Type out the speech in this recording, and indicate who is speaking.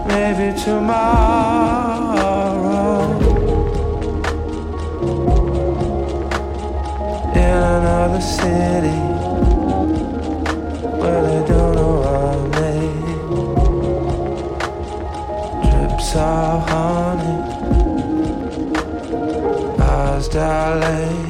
Speaker 1: maybe tomorrow. In another city where they don't know our name. Trips are haunted, ours dilate.